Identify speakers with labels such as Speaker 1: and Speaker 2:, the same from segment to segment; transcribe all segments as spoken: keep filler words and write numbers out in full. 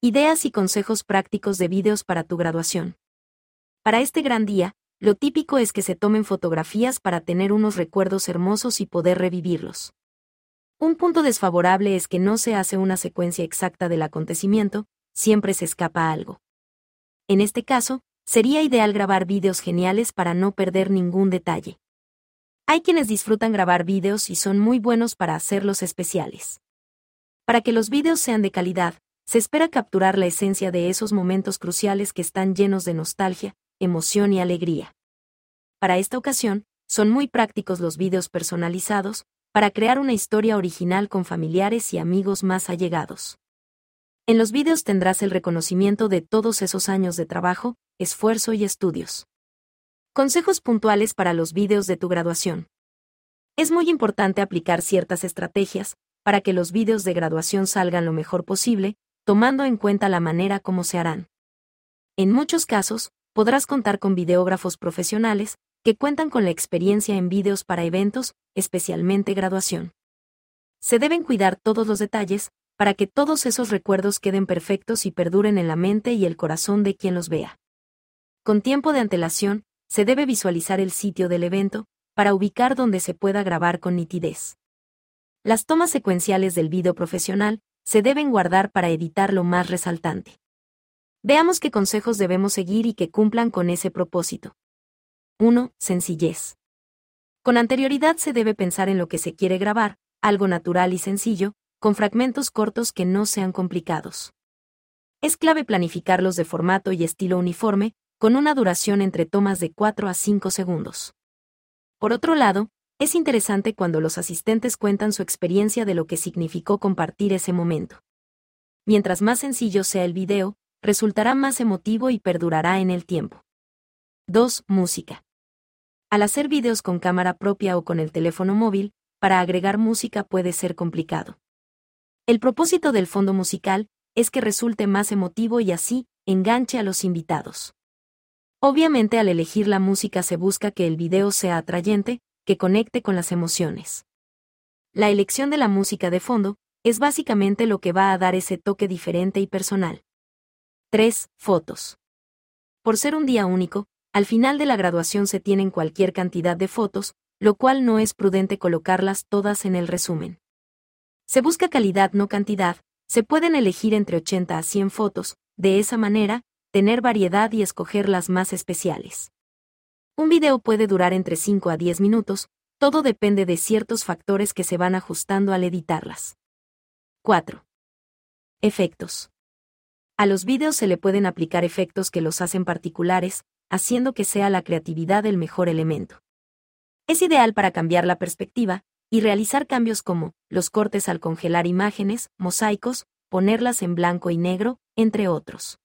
Speaker 1: Ideas y consejos prácticos de vídeos para tu graduación. Para este gran día, lo típico es que se tomen fotografías para tener unos recuerdos hermosos y poder revivirlos. Un punto desfavorable es que no se hace una secuencia exacta del acontecimiento, siempre se escapa algo. En este caso, sería ideal grabar vídeos geniales para no perder ningún detalle. Hay quienes disfrutan grabar vídeos y son muy buenos para hacerlos especiales. Para que los vídeos sean de calidad, se espera capturar la esencia de esos momentos cruciales que están llenos de nostalgia, emoción y alegría. Para esta ocasión, son muy prácticos los vídeos personalizados, para crear una historia original con familiares y amigos más allegados. En los vídeos tendrás el reconocimiento de todos esos años de trabajo, esfuerzo y estudios. Consejos puntuales para los vídeos de tu graduación. Es muy importante aplicar ciertas estrategias, para que los vídeos de graduación salgan lo mejor posible, tomando en cuenta la manera como se harán. En muchos casos, podrás contar con videógrafos profesionales, que cuentan con la experiencia en vídeos para eventos, especialmente graduación. Se deben cuidar todos los detalles, para que todos esos recuerdos queden perfectos y perduren en la mente y el corazón de quien los vea. Con tiempo de antelación, se debe visualizar el sitio del evento, para ubicar donde se pueda grabar con nitidez. Las tomas secuenciales del vídeo profesional se deben guardar para editar lo más resaltante. Veamos qué consejos debemos seguir y que cumplan con ese propósito. uno. Sencillez. Con anterioridad se debe pensar en lo que se quiere grabar, algo natural y sencillo, con fragmentos cortos que no sean complicados. Es clave planificarlos de formato y estilo uniforme, con una duración entre tomas de cuatro a cinco segundos. Por otro lado, es interesante cuando los asistentes cuentan su experiencia de lo que significó compartir ese momento. Mientras más sencillo sea el video, resultará más emotivo y perdurará en el tiempo. dos. Música. Al hacer videos con cámara propia o con el teléfono móvil, para agregar música puede ser complicado. El propósito del fondo musical es que resulte más emotivo y así, enganche a los invitados. Obviamente al elegir la música se busca que el video sea atrayente, que conecte con las emociones. La elección de la música de fondo es básicamente lo que va a dar ese toque diferente y personal. tres. Fotos. Por ser un día único, al final de la graduación se tienen cualquier cantidad de fotos, lo cual no es prudente colocarlas todas en el resumen. Se busca calidad no cantidad, se pueden elegir entre ochenta a cien fotos, de esa manera, tener variedad y escoger las más especiales. Un video puede durar entre cinco a diez minutos, todo depende de ciertos factores que se van ajustando al editarlas. cuatro. Efectos. A los vídeos se le pueden aplicar efectos que los hacen particulares, haciendo que sea la creatividad el mejor elemento. Es ideal para cambiar la perspectiva y realizar cambios como los cortes al congelar imágenes, mosaicos, ponerlas en blanco y negro, entre otros.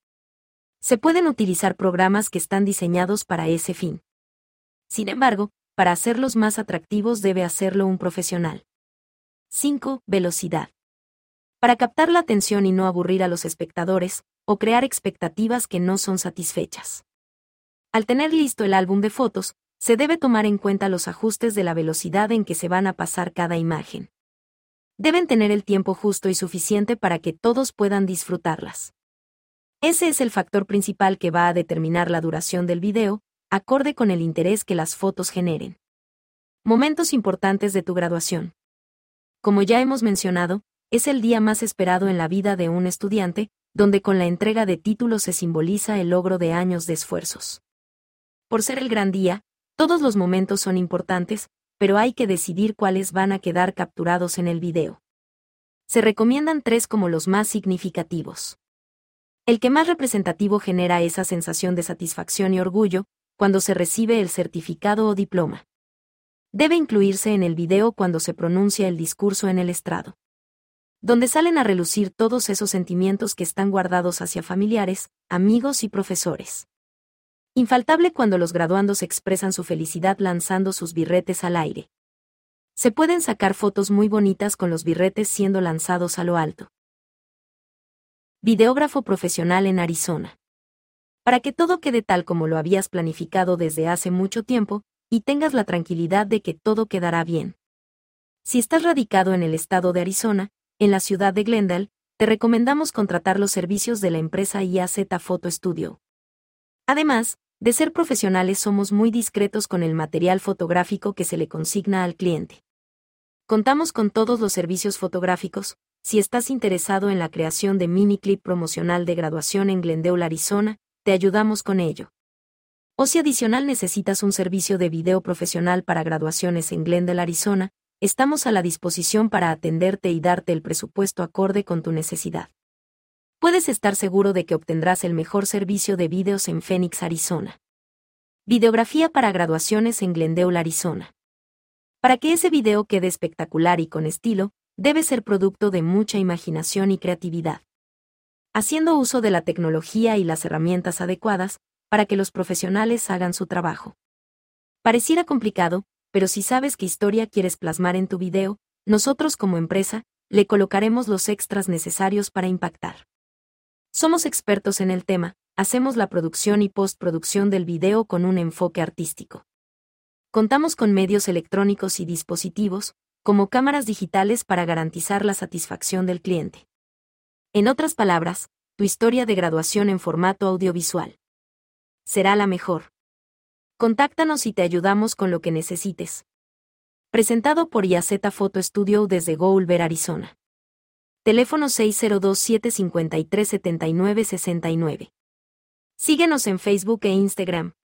Speaker 1: Se pueden utilizar programas que están diseñados para ese fin. Sin embargo, para hacerlos más atractivos debe hacerlo un profesional. cinco. Velocidad. Para captar la atención y no aburrir a los espectadores, o crear expectativas que no son satisfechas. Al tener listo el álbum de fotos, se debe tomar en cuenta los ajustes de la velocidad en que se van a pasar cada imagen. Deben tener el tiempo justo y suficiente para que todos puedan disfrutarlas. Ese es el factor principal que va a determinar la duración del video, acorde con el interés que las fotos generen. Momentos importantes de tu graduación. Como ya hemos mencionado, es el día más esperado en la vida de un estudiante, donde con la entrega de títulos se simboliza el logro de años de esfuerzos. Por ser el gran día, todos los momentos son importantes, pero hay que decidir cuáles van a quedar capturados en el video. Se recomiendan tres como los más significativos. El que más representativo genera esa sensación de satisfacción y orgullo, cuando se recibe el certificado o diploma. Debe incluirse en el video cuando se pronuncia el discurso en el estrado, donde salen a relucir todos esos sentimientos que están guardados hacia familiares, amigos y profesores. Infaltable cuando los graduandos expresan su felicidad lanzando sus birretes al aire. Se pueden sacar fotos muy bonitas con los birretes siendo lanzados a lo alto. Videógrafo profesional en Arizona. Para que todo quede tal como lo habías planificado desde hace mucho tiempo, y tengas la tranquilidad de que todo quedará bien. Si estás radicado en el estado de Arizona, en la ciudad de Glendale, te recomendamos contratar los servicios de la empresa I A Z Photo Studio. Además, de ser profesionales, somos muy discretos con el material fotográfico que se le consigna al cliente. Contamos con todos los servicios fotográficos. Si estás interesado en la creación de mini clip promocional de graduación en Glendale, Arizona, te ayudamos con ello. O si adicional necesitas un servicio de video profesional para graduaciones en Glendale, Arizona, estamos a la disposición para atenderte y darte el presupuesto acorde con tu necesidad. Puedes estar seguro de que obtendrás el mejor servicio de videos en Phoenix, Arizona. Videografía para graduaciones en Glendale, Arizona. Para que ese video quede espectacular y con estilo, debe ser producto de mucha imaginación y creatividad. Haciendo uso de la tecnología y las herramientas adecuadas para que los profesionales hagan su trabajo. Pareciera complicado, pero si sabes qué historia quieres plasmar en tu video, nosotros como empresa, le colocaremos los extras necesarios para impactar. Somos expertos en el tema, hacemos la producción y postproducción del video con un enfoque artístico. Contamos con medios electrónicos y dispositivos, como cámaras digitales para garantizar la satisfacción del cliente. En otras palabras, tu historia de graduación en formato audiovisual será la mejor. Contáctanos y te ayudamos con lo que necesites. Presentado por I A Z Photo Studio desde Goulver, Arizona. Teléfono seis cero dos, siete cinco tres, siete nueve seis nueve. Síguenos en Facebook e Instagram.